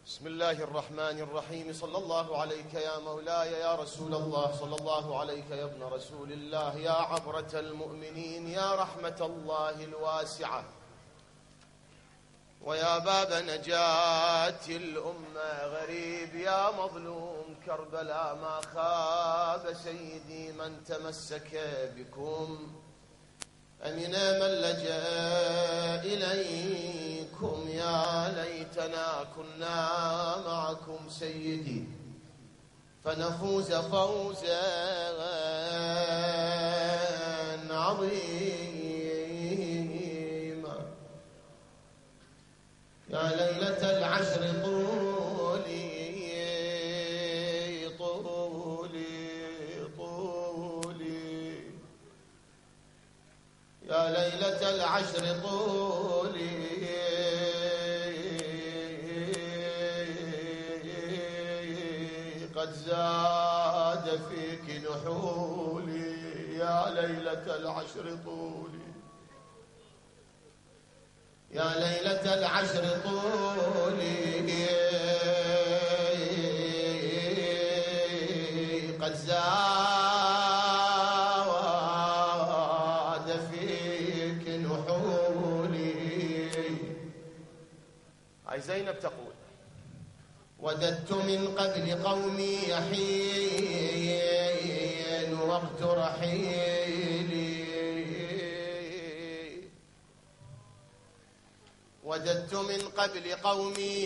بسم الله الرحمن الرحيم. صلى الله عليك يا مولاي يا رسول الله، صلى الله عليك يا ابن رسول الله، يا عبرة المؤمنين، يا رحمة الله الواسعة، ويا باب نجاة الأمة غريب، يا مظلوم كربلاء ما خاب سيدي من تمسك بكم، أمن من لجأ إليكم، يا ليتنا كنا معكم سيدي فنفوز فوزا عظيما. يا ليلة العشر طولي طولي طولي، يا ليلة العشر طولي، قد زاد فيك نحولي، يا ليلة العشر طولي، يا ليلة العشر طولي، قد زاد فيك نحولي. هاي زينب تقول: وددت من قبل قومي يحين وقت رحيلي، وددت من قبل قومي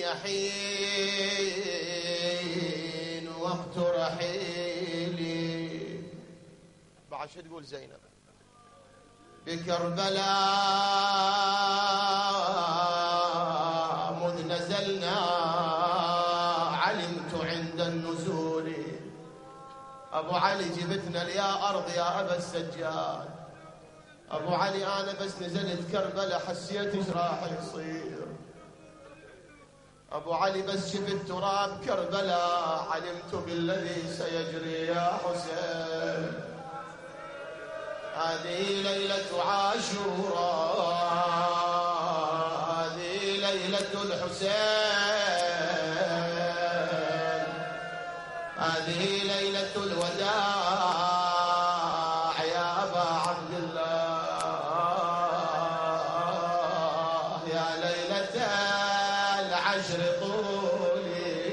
يحين وقت رحيلي. بعد شو تقول زينب؟ بكربلاء مذ نزلنا علمت عند النزول، أبو علي جبتنا يا أرض يا أبا السجاد، أبو علي أنا بس نزلت كربلاء حسيت إيش راح يصير، أبو علي بس شفت تراب كربلاء علمت بالذي سيجري يا حسين. هذه ليلة عاشوراء، هذه ليلة الحسين، هذه ليلة الوداع يا أبا عبد الله، يا ليلة العشر طولي.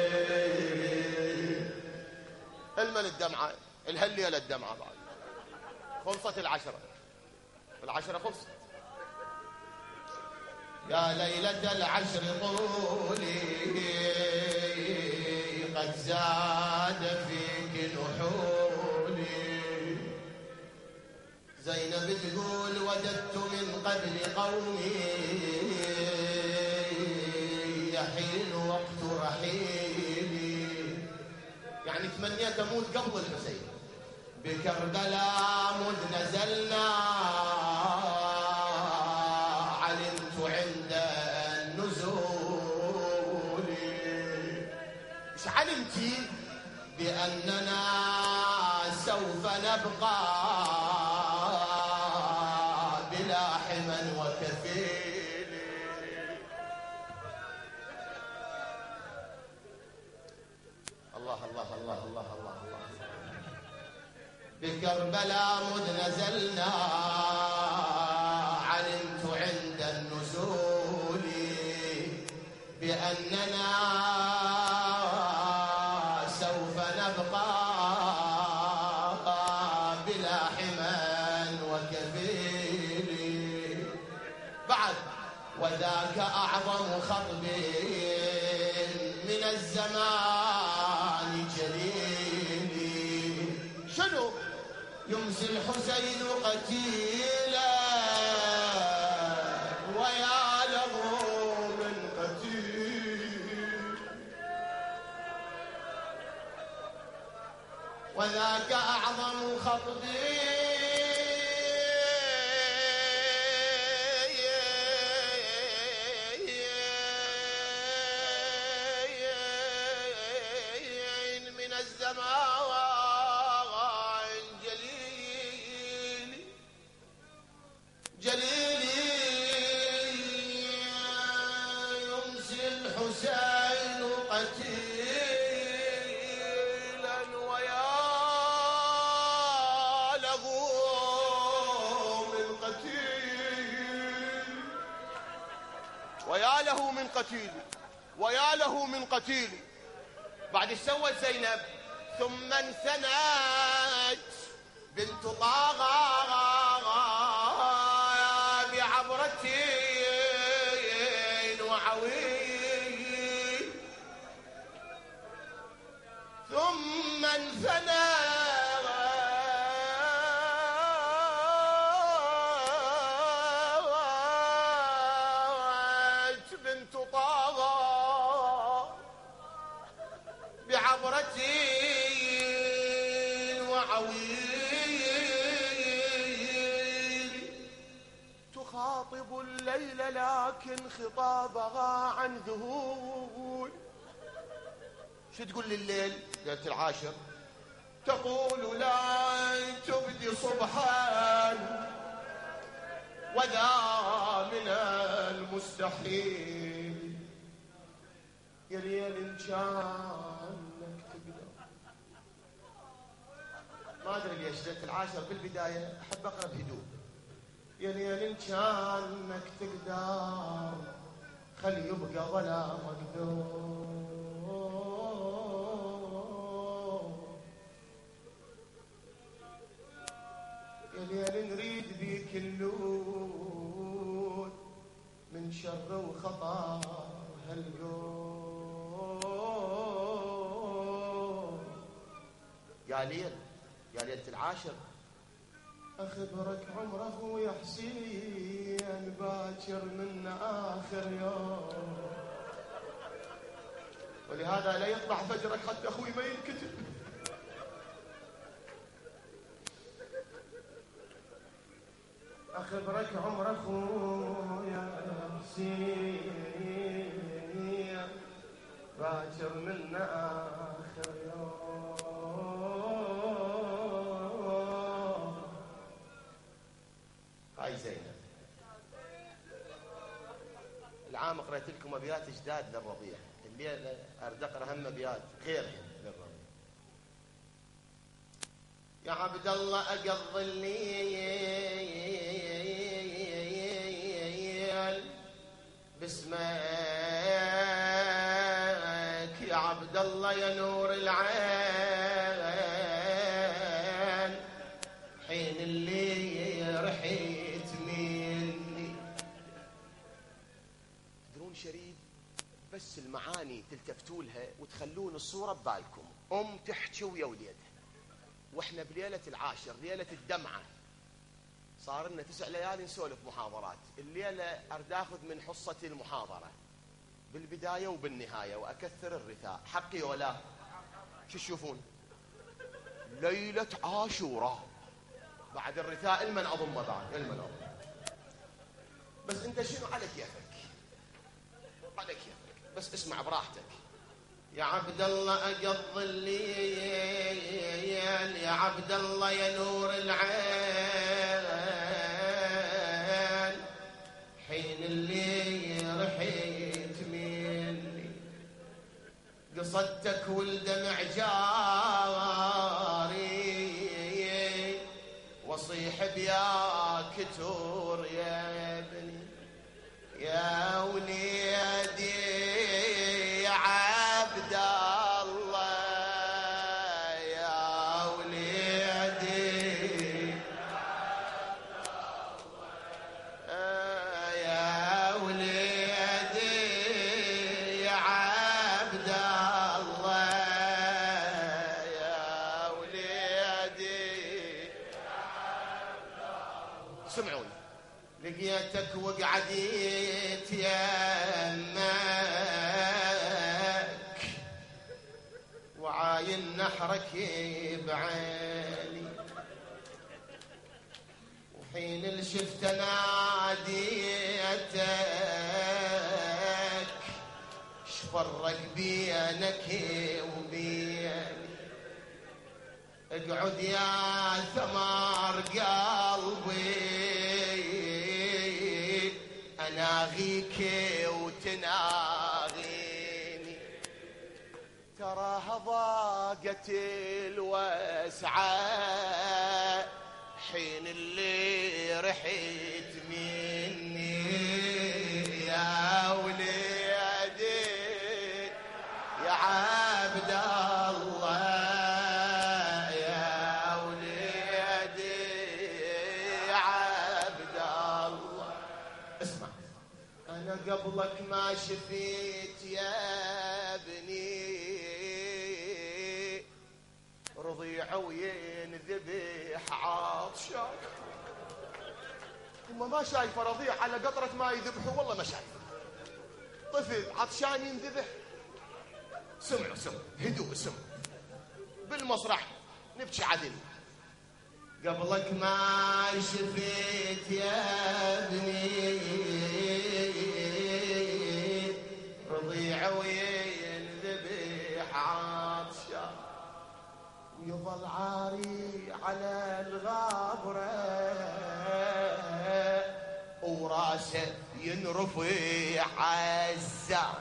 المن الدمعة الهليلة الدمعة بعد خلصت العشرة خلصت. يا ليلة العشر طولي، قد زاد فيك نحولي. زينب تقول: وددت من قبل قومي يحين وقت رحيلي، يعني تمنيت اموت قبل الحسين. بكربلاء مذ نزلنا علمت عند النزول، ايش علمتي؟ بأننا سوف نبقى بلا حمى وكفيل. الله الله الله الله الله الله. بكربلاء مذ نزلنا علمت عند النزول بأننا سوف نبقى بلا حمى وكفيل. بعد: وذاك أعظم خطب من الزمان جليل. شنو؟ يمسي الحسين قتيلا ويا له من قتيل، وذاك أعظم خطب من الزمان جليلي. يمسي الحسين قتيلا ويا له من قتيل، ويا له من قتيل، ويا له من قتيل. بعد ايش سوت زينب؟ ثم انثنت بنت طاغى بعبرة وعويل، ثم انثنت بنت طاغى بعبرة وعويل، تخاطب الليل لكن خطابها عن ذهول. شو تقول لليل؟ ليلة العاشر تقول لا تبدي صبحا وذا من المستحيل. يا ليل إن كانك تقدر. ما أدري ليش ليلة العاشر بالبداية أحب أقرأ بهدوء. يا ليل إن كانك تقدر خلي يبقى ظلام مقدور. يا ليل نريد بيك اللون من شر وخطر هالقوم. يا ليل يا ليلة العاشر أخبرك عمره يا حسين باكر من آخر يوم، ولهذا لا يطلع فجرك حتى أخوي ما ينكتب. أخبرك عمره يا حسين باكر من آخر يوم. هاي زينب. العام قرأت لكم أبيات جداد للرضيع، الليلة أريد أقرأ هم أبيات غيرهم للرضيع. يا عبد الله أقضي الليل باسمك، يا عبد الله يا نور العين، حين اللي رحيت مني. تدرون شريف بس المعاني تلتفتوا لها وتخلون الصورة ببالكم. تحكي ويا وليدها واحنا بليلة العاشر، ليلة الدمعة، صار لنا 9 ليالي نسولف محاضرات. الليلة أريد أخذ من حصة المحاضرة بالبداية وبالنهاية وأكثر الرثاء. حقي ولا؟ شو تشوفون؟ ليلة عاشوراء بعد الرثاء المن أضم بعد المن أضم. بس أنت شنو على كيفك، على كيفك، بس اسمع براحتك. يا عبد الله أقضي الليل، يا عبد الله يا نور العين، حين اللي رحيت مني قصدتك والدمع جاري، وصيح بياك تور يا ابني يا وليدي يا عبد الله يا وليدي يا وليدي يا عبد الله يا وليدي. سمعوني. لقيتك وقعديت يمك وعاين نحرك بعيني، وحين اللي شفت ناديتك شفرق بينك وبيني. اقعد يا ثمار قلبي اناغيك وتناغيني، تراها ضاقت الوسعة حين اللي رحت مني يا وليدي يا عبد الله يا وليدي يا عبد الله. اسمع، أنا قبلك ما شفيت يا ابني رضيع وينذبح عطشان. هم ما شايفه رضيع على قطرة ما يذبحه، والله ما شايفه. طفل عطشان ينذبح. سمعوا هدوء، سمعوا بالمسرح نبكي عدل. قبلك ما شفيت يا ابني رضيع وينذبح عطشان ويظل عاري على الغابرة وراسه ينرفع عزان.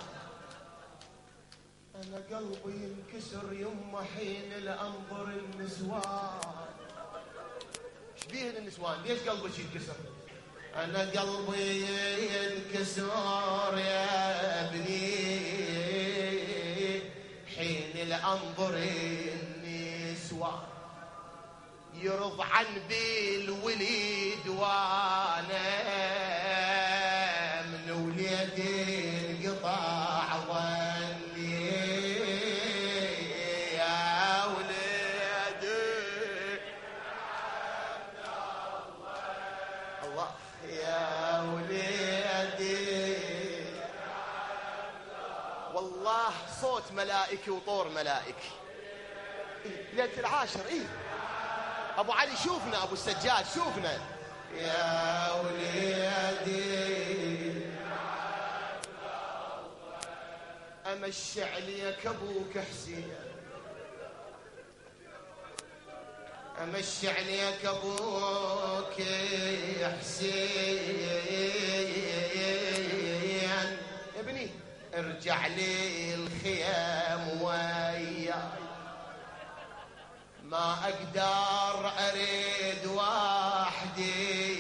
أنا قلبي ينكسر يما حين الأنظر النسوان. شبيه النسوان؟ ليش قلبك ينكسر؟ أنا قلبي ينكسر يا ابني حين الأنظر النسوان يرضعن بالوليد وانا من وليدي انقطع ظني يا وليدي الله يا وليدي. والله صوت ملائكي وطور ملائكي. ليلة العاشر ابو علي شوفنا، ابو السجاد شوفنا يا وليدي. امشي عليك ابوك حسين، امشي عليك ابوك حسين. ابني ارجع لي الخيام وياي، ما اقدر اريد وحدي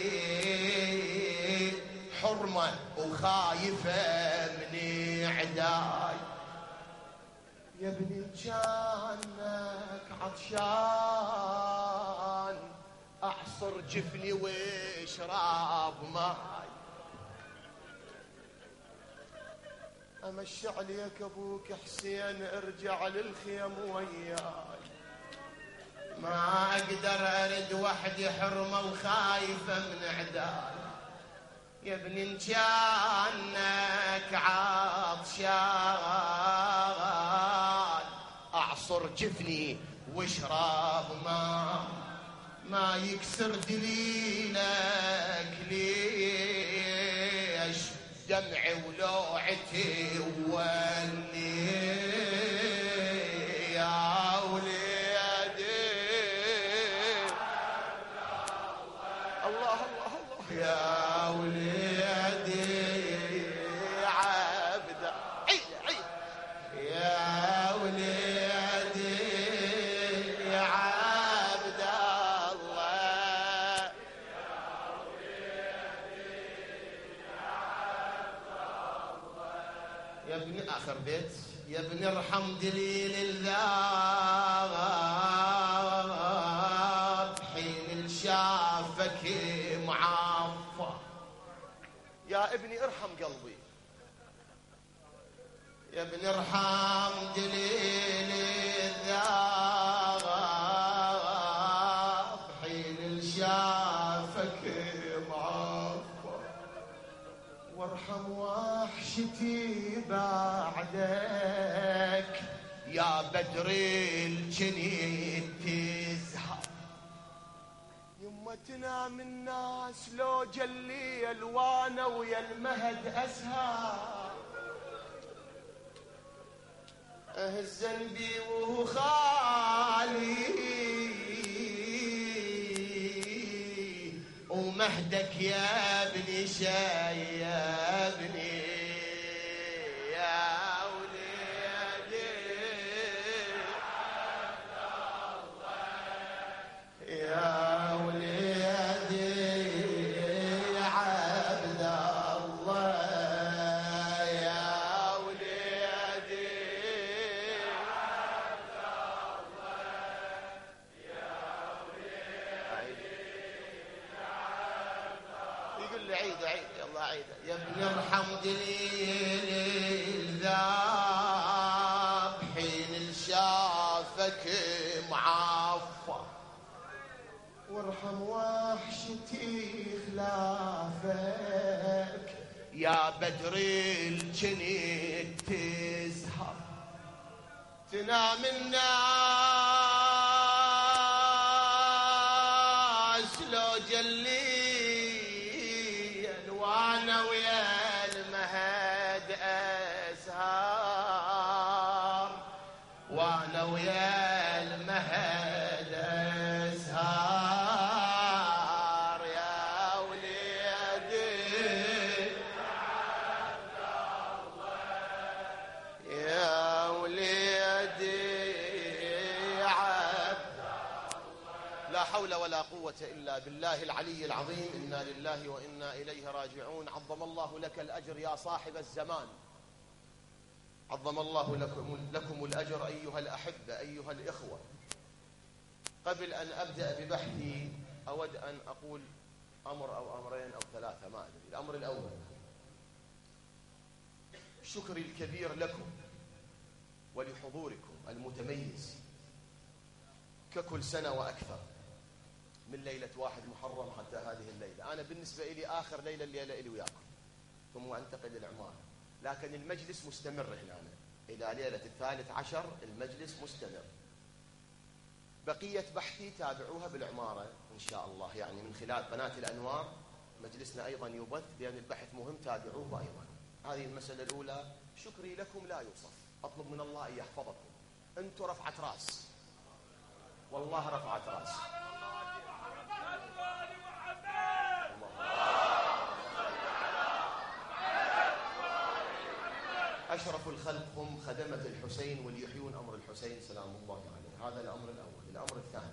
حرمه وخايفه من عداي. يا ابني كانك عطشان اعصر جفني واشرب ماي. امشي عليك ابوك حسين ارجع للخيم وياي، ما اقدر ارد وحدي حرمه وخايفه من عداي. يا ابني ان كانك عطشان اعصر جفني واشرب ما يكسر دليلك ليش دمعي ولوعتي وولي يا وليدي. الله الله الله يا وليدي يا عبد عيد يا وليدي يا عبد الله يا ابني. آخر بيت يا ابني ارحم دليل الذاب حين شافك معفى. يا ابني ارحم قلبي، يا ابني ارحم دليل الذاب حين شافك معفى وارحم وحشتي بعدك يا بدر الجنين تزهر. يما تنام الناس لو جلي الوانه ويا المهد اسهر اهزن بي وهو خالي ومهدك يا ابني شايبني يا وليدي بعيدة. يا ابن ارحم دليل ذاب حين شافك معفى، وارحم وحشتي خلافك يا بدر الجنيد تزهر. تنام الناس لو جليا وانا ويا المهد ازهار، وانا ويا المهد ازهار. يا وليدي يا وليدي عبد، لا حول ولا قوة إلا بالله العلي العظيم. إنا لله وإنا إليه راجعون. عظم الله لك الأجر يا صاحب الزمان، عظم الله لكم الأجر أيها الأحبة أيها الإخوة. قبل أن أبدأ ببحثي أود أن أقول أمر أو أمرين أو ثلاثة ما أدري. الأمر الأول، شكري الكبير لكم ولحضوركم المتميز ككل سنة وأكثر، من ليلة 1 محرم حتى هذه الليلة. أنا بالنسبة لي آخر ليلة الليلة إلي وياكم، ثم أنتقل للعمارة، لكن المجلس مستمر هنا إلى ليلة 13 المجلس مستمر. بقية بحثي تابعوها بالعمارة إن شاء الله، يعني من خلال قناة الأنوار مجلسنا أيضا يبث، لأن البحث مهم تابعوه أيضا. هذه المسألة الأولى. شكري لكم لا يوصف، أطلب من الله أن يحفظكم. أنتم رفعت رأس، والله رفعت رأس. أشرف الخلق هم خدمة الحسين وليحيون أمر الحسين سلام الله عليه. هذا الأمر الأول. الأمر الثاني،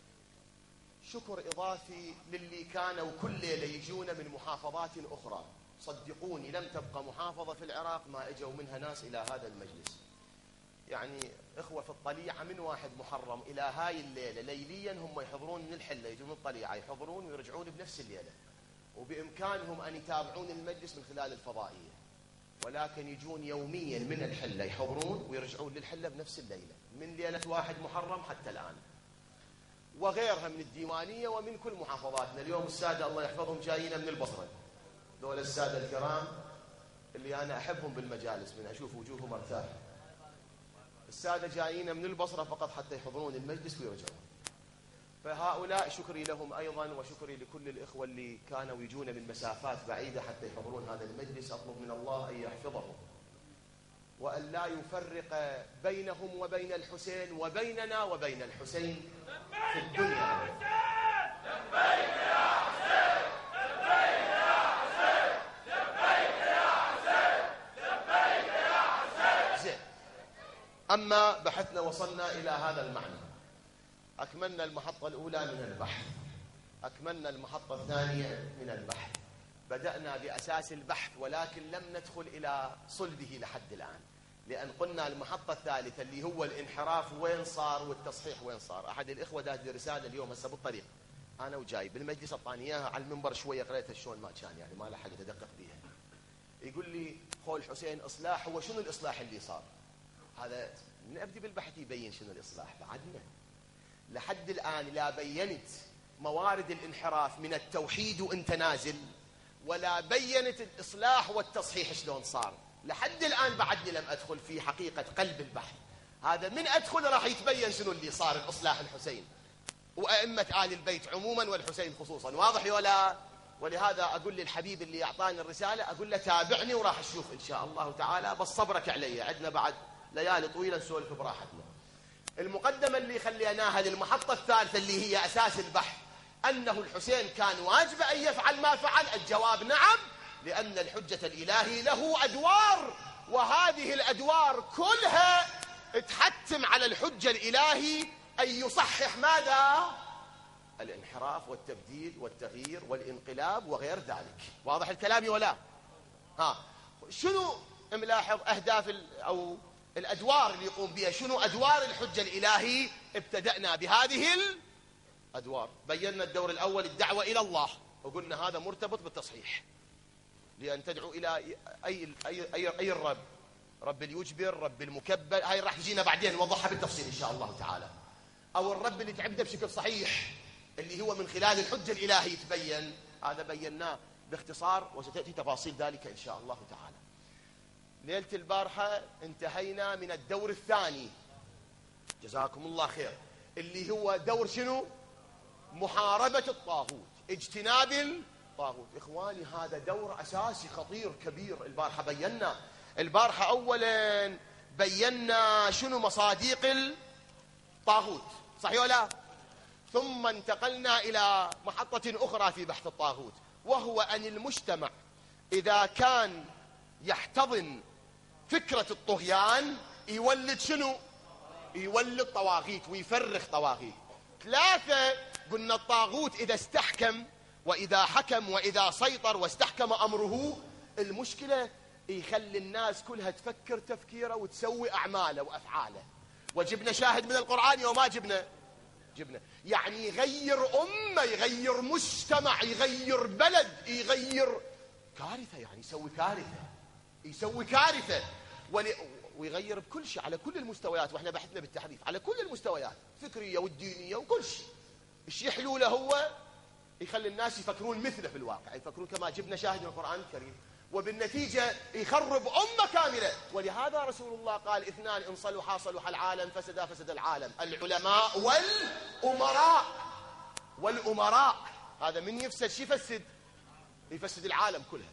شكر إضافي للي كانوا كل ليلة يجون من محافظات أخرى. صدقوني لم تبقى محافظة في العراق ما اجوا منها ناس إلى هذا المجلس. يعني إخوة في الطليعة من 1 محرم إلى هاي الليلة ليليا هم يحضرون من الحلة، يجون من الطليعة يحضرون ويرجعون بنفس الليلة، وبإمكانهم أن يتابعون المجلس من خلال الفضائية، ولكن يجون يوميا من الحلة يحضرون ويرجعون للحلة بنفس الليلة من ليلة 1 محرم حتى الآن، وغيرها من الديوانية ومن كل محافظاتنا. اليوم السادة الله يحفظهم جايين من البصرة، دول السادة الكرام اللي أنا أحبهم بالمجالس من أشوف وجوههم أرتاح. السادة جايين من البصرة فقط حتى يحضرون المجلس ويرجعون. فهؤلاء شكري لهم أيضا، وشكري لكل الإخوة اللي كانوا يجون من مسافات بعيدة حتى يحضرون هذا المجلس. أطلب من الله أن يحفظهم وأن لا يفرق بينهم وبين الحسين وبيننا وبين الحسين في الدنيا. لبيك يا حسين، لبيك يا حسين، لبيك يا حسين، لبيك يا حسين. زين. أما بحثنا وصلنا إلى هذا المعنى. أكملنا المحطة الأولى من البحث، أكملنا المحطة الثانية من البحث. بدأنا بأساس البحث ولكن لم ندخل إلى صلبه لحد الآن، لأن قلنا المحطة الثالثة اللي هو الانحراف وين صار والتصحيح وين صار. أحد الإخوة داز لي رسالة اليوم هسه بالطريق أنا وجاي بالمجلس، أعطاني إياها على المنبر شوية قريتها شلون ما كان، يعني ما لحقت أدقق بيها. يقول لي خول حسين إصلاح، هو شنو الإصلاح اللي صار؟ هذا من أبدي بالبحث يبين شنو الإصلاح. بعدنا لحد الآن لا بينت موارد الانحراف من التوحيد وانت نازل، ولا بينت الإصلاح والتصحيح شلون صار. لحد الآن بعدني لم أدخل في حقيقة قلب البحث. هذا من أدخل راح يتبين شنو اللي صار الإصلاح الحسين وأئمة آل البيت عموما والحسين خصوصا. واضح ولا؟ ولهذا أقول للحبيب اللي أعطاني الرسالة، أقول له تابعني وراح أشوف إن شاء الله تعالى، بس صبرك علي، عندنا بعد ليالي طويلة نسولف براحتنا. المقدمة اللي خليناها للمحطة الثالثة اللي هي أساس البحث، أنه الحسين كان واجب أن يفعل ما فعل. الجواب نعم، لأن الحجة الإلهي له أدوار، وهذه الأدوار كلها تحتم على الحجة الإلهي أن يصحح ماذا؟ الانحراف والتبديل والتغيير والانقلاب وغير ذلك. واضح الكلام ولا؟ شنو ملاحظ أهداف أو الأدوار اللي يقوم بها؟ شنو أدوار الحجة الإلهي؟ ابتدأنا بهذه الأدوار. بينا الدور الأول الدعوة إلى الله، وقلنا هذا مرتبط بالتصحيح. لأن تدعو إلى أي الرب، رب اللي يجبر، رب المكبر، هاي راح تجينا بعدين نوضحها بالتفصيل إن شاء الله تعالى. أو الرب اللي تعبده بشكل صحيح اللي هو من خلال الحجة الإلهية يتبين، هذا بيناه باختصار وستأتي تفاصيل ذلك إن شاء الله تعالى. ليلة البارحة انتهينا من الدور الثاني، جزاكم الله خير، اللي هو دور شنو؟ محاربة الطاغوت، اجتناب الطاغوت. إخواني هذا دور أساسي خطير كبير. البارحة أولا بينا شنو مصاديق الطاغوت، صحيح ولا لا؟ ثم انتقلنا إلى محطة أخرى في بحث الطاغوت، وهو أن المجتمع إذا كان يحتضن فكرة الطغيان يولد شنو؟ يولد طواغيت ويفرخ طواغيت. ثلاثة، قلنا الطاغوت إذا استحكم وإذا حكم وإذا سيطر واستحكم أمره، المشكلة يخلي الناس كلها تفكر تفكيره وتسوي أعماله وأفعاله. وجبنا شاهد من القرآن وما جبنا يعني يغير أمة، يغير مجتمع، يغير بلد، يغير كارثة، يعني يسوي كارثة ويغير بكل شيء على كل المستويات. واحنا بحثنا بالتحريف على كل المستويات، فكرية والدينية وكل شيء. الشيء حلوله هو يخلي الناس يفكرون مثله في الواقع، يفكرون كما جبنا شاهد من القرآن الكريم، وبالنتيجة يخرب أمة كاملة. ولهذا رسول الله قال: اثنان إن صلحا صلح العالم، فسد العالم، العلماء والأمراء. هذا من يفسد شيء يفسد العالم كلها.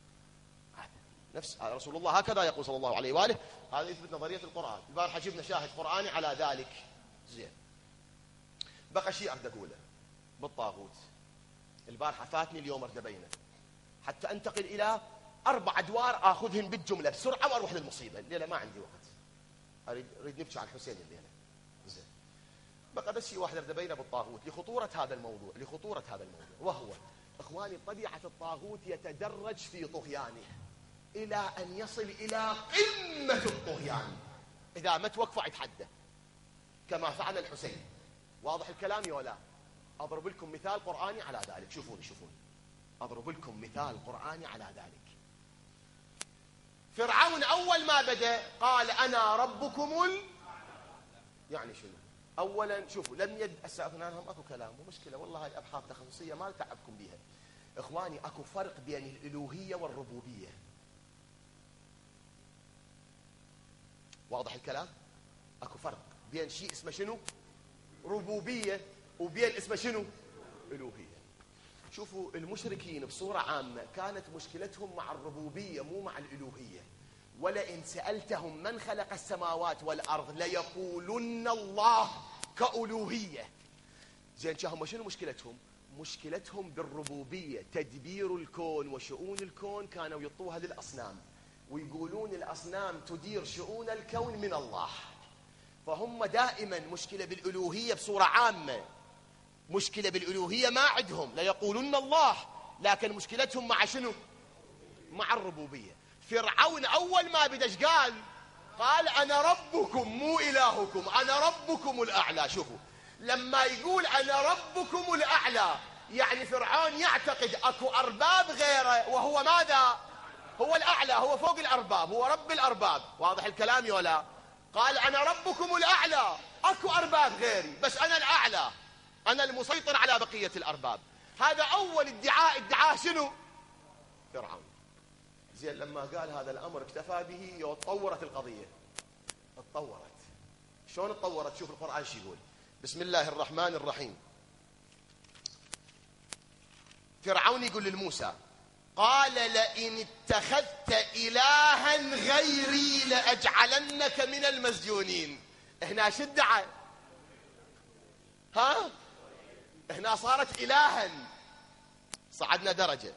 نفس رسول الله هكذا يقول صلى الله عليه وآله. هذا يثبت نظرية القرآن. البارحة جبنا شاهد قرآني على ذلك. زين، بقى شيء أريد أقوله بالطاغوت. البارحة فاتني، اليوم أريد أبينه حتى أنتقل إلى 4 أدوار آخذهم بالجملة بسرعة وأروح للمصيبة. الليلة ما عندي وقت، أريد نبكي على الحسين الليلة. زين، بقى بس شيء واحد أريد أبينه بالطاغوت لخطورة هذا الموضوع، وهو إخواني طبيعة الطاغوت يتدرج في طغيانه إلى أن يصل إلى قمة الطغيان. إذا ما توقفوا يتحدى كما فعل الحسين. واضح الكلام يا ولا؟ أضرب لكم مثال قرآني على ذلك. شوفوني أضرب لكم مثال قرآني على ذلك. فرعون أول ما بدأ قال: أنا ربكم يعني شنو؟ أولا شوفوا، لم أستأذن عنهم أكو كلام ومشكلة، والله هاي أبحاث تخصصية ما تعبكم بيها. إخواني أكو فرق بين الإلوهية والربوبية. واضح الكلام؟ اكو فرق بين شيء اسمه شنو؟ ربوبية، وبين اسمه شنو؟ الوهية. شوفوا المشركين بصورة عامة كانت مشكلتهم مع الربوبية مو مع الالوهية. ولئن سألتهم من خلق السماوات والارض ليقولن الله كألوهية. زين، هم شنو مشكلتهم؟ مشكلتهم بالربوبية، تدبير الكون وشؤون الكون كانوا يعطوها للأصنام، ويقولون الأصنام تدير شؤون الكون من الله. فهم دائما مشكلة بالألوهية بصورة عامة، مشكلة بالألوهية ما عندهم، لا يقولون الله، لكن مشكلتهم مع شنو؟ مع الربوبية. فرعون أول ما بدش قال أنا ربكم مو إلهكم، أنا ربكم الأعلى. شوفوا، لما يقول أنا ربكم الأعلى يعني فرعون يعتقد أكو أرباب غيره، وهو ماذا؟ هو الأعلى، هو فوق الأرباب، هو رب الأرباب. واضح الكلام يا لا؟ قال أنا ربكم الأعلى، أكو أرباب غيري بس أنا الأعلى، أنا المسيطر على بقية الأرباب. هذا أول ادعاء شنو؟ فرعون. زين، لما قال هذا الأمر اكتفى به وتطورت القضية. اتطورت. شلون اتطورت؟ شوف القرآن شو يقول. بسم الله الرحمن الرحيم. فرعون يقول للموسى: قال لئن اتخذت إلها غيري لأجعلنك من المسجونين. هنا شو ادعى؟ هنا صارت إلها، صعدنا درجة،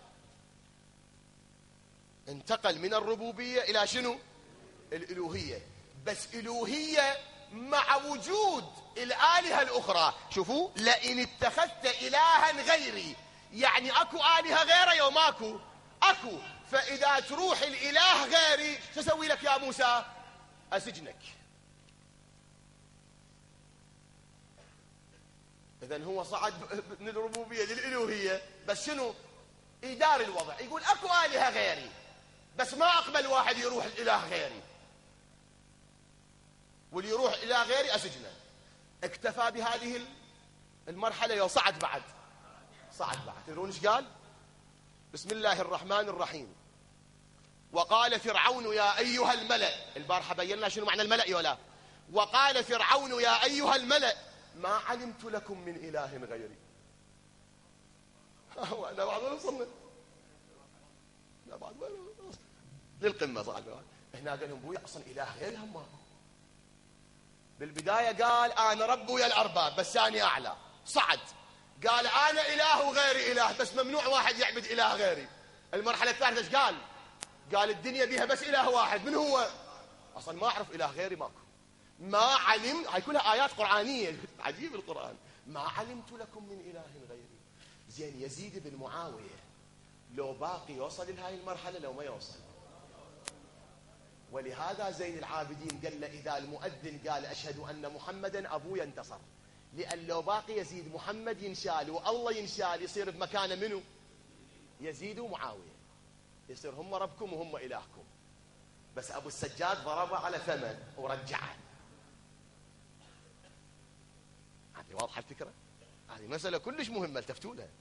انتقل من الربوبية إلى شنو؟ الإلوهية. بس إلوهية مع وجود الآلهة الأخرى. شوفوا، لئن اتخذت إلها غيري يعني أكو آلهة غيره يوم أكو. فإذا تروح الإله غيري شو أسوي لك يا موسى؟ أسجنك. إذن هو صعد من الربوبية للإلوهية، بس شنو؟ يدار الوضع، يقول اكو آلهة غيري بس ما اقبل واحد يروح الاله غيري، واللي يروح اله غيري اسجنه. اكتفى بهذه المرحلة وصعد بعد، تدرون ايش قال؟ بسم الله الرحمن الرحيم. وقال فرعون يا ايها الملأ، البارحة بينا شنو معنى الملأ يولا. وقال فرعون يا ايها الملأ ما علمت لكم من اله غيري. وانا بعد ما وصلنا، لا بعد ما للقمة صعد. هنا قال لهم بويا اصلا اله غيري هم. بالبداية قال انا رب ويا الارباب بس ثاني اعلى، صعد قال انا اله وغيري اله بس ممنوع واحد يعبد اله غيري. المرحلة الثالثة ايش قال؟ قال الدنيا بيها بس اله واحد، من هو؟ اصلا ما اعرف اله غيري ماكو. ما علمت، هاي كلها ايات قرآنية عجيب القرآن. ما علمت لكم من اله غيري. زين يزيد بن معاوية لو باقي يوصل لهاي المرحلة لو ما يوصل. ولهذا زين العابدين قال له إذا المؤذن قال أشهد أن محمدا أبويا انتصر، لأن لو باقي يزيد محمد ينشال والله ينشال يصير بمكانه منه يزيد ومعاوية، يصير هم ربكم وهم إلهكم. بس أبو السجاد ضربه على فمه ورجعه. هذه واضحة الفكرة؟ هذه مسألة كلش مهمة التفتوا لها.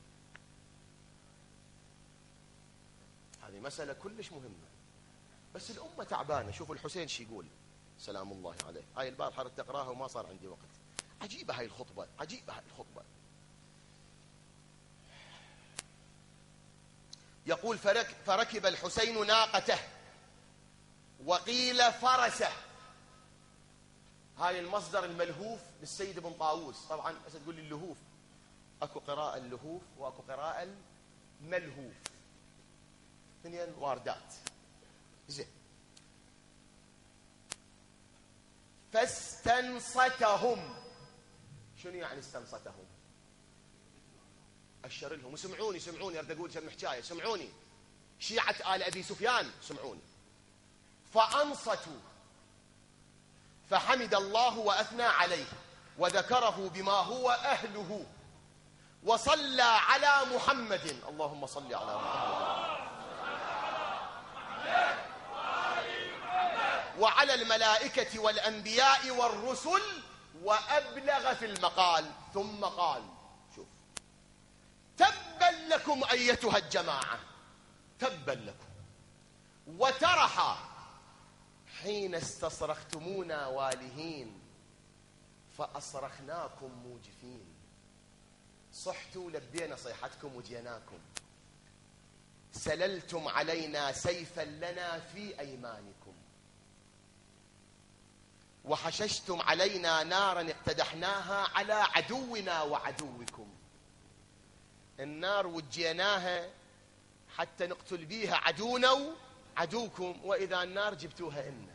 هذه مسألة كلش مهمة. بس الأمة تعبانة. شوفوا الحسين شي يقول سلام الله عليه. هاي البارحة ردت أقراها وما صار عندي وقت. عجيبة هاي الخطبة، عجيبة هاي الخطبة. يقول فركب الحسين ناقته وقيل فرسه. هاي المصدر الملهوف للسيد بن طاووس. طبعا هسه تقول لي اللهوف، اكو قراءة اللهوف واكو قراءة الملهوف، اثنين واردات. زين. فاستنصتهم. شنو يعني استنصتهم؟ اشر لهم وسمعوني اريد اقول شنو حكايه، سمعوني شيعة آل ابي سفيان سمعوني. فانصتوا فحمد الله واثنى عليه وذكره بما هو اهله وصلى على محمد. اللهم صل على محمد وعلى الملائكة والأنبياء والرسل وأبلغ في المقال. ثم قال شوف تبا لكم أيتها الجماعة، تبا لكم، وترحى حين استصرختمونا والهين فأصرخناكم موجفين. صحتوا لبينا صيحتكم وجيناكم، سللتم علينا سيفا لنا في أيمانكم، وحششتم علينا نارا اقتدحناها على عدونا وعدوكم. النار وجيناها حتى نقتل بيها عدونا وعدوكم، وإذا النار جبتوها إنا.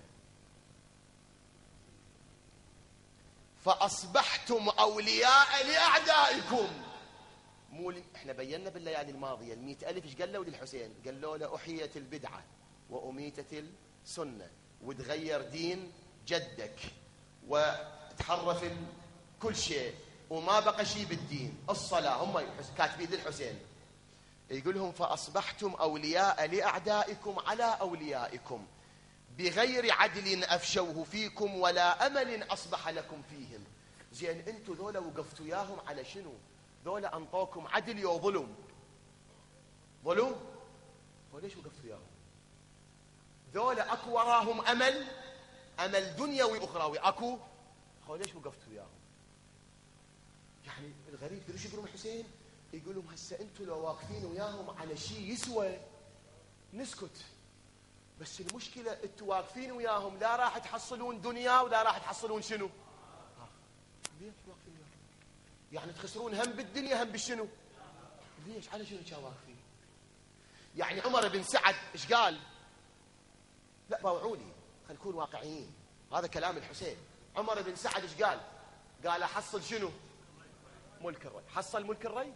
فأصبحتم أولياء لأعدائكم. احنا بينا بالليالي الماضية 100,000 ايش قالوا للحسين؟ قالوا له أحيت البدعة وأميتت السنة وتغير دين جدك وتحرف كل شيء وما بقى شيء بالدين. الصلاة هم كاتبين للحسين، يقول لهم فأصبحتم أولياء لأعدائكم على أوليائكم بغير عدل أفشوه فيكم ولا أمل أصبح لكم فيهم. زين أنتوا ذولا وقفتوا ياهم على شنو؟ ذولا أنطوكم عدل يا ظلم؟ ظلم؟ وليش وقفتوا ياهم؟ ذولا أكو وراهم أمل دنيوي أخروي أكو، ليش وقفتوا وياهم؟ يعني الغريب تدري شو يقولون الحسين؟ يقول لهم هسه أنتوا لو واقفين وياهم على شيء يسوى نسكت، بس المشكلة أنتوا واقفين وياهم لا راح تحصلون دنيا ولا راح تحصلون شنو؟ ليش واقفين وياهم؟ يعني تخسرون هم بالدنيا هم بالشنو؟ ليش؟ على شنو كانوا واقفين؟ يعني عمر بن سعد ايش قال؟ لا باوعوني خلينا نكون واقعيين، هذا كلام الحسين. عمر بن سعد ايش قال؟ قال احصل شنو؟ ملك الري. حصل ملك الري؟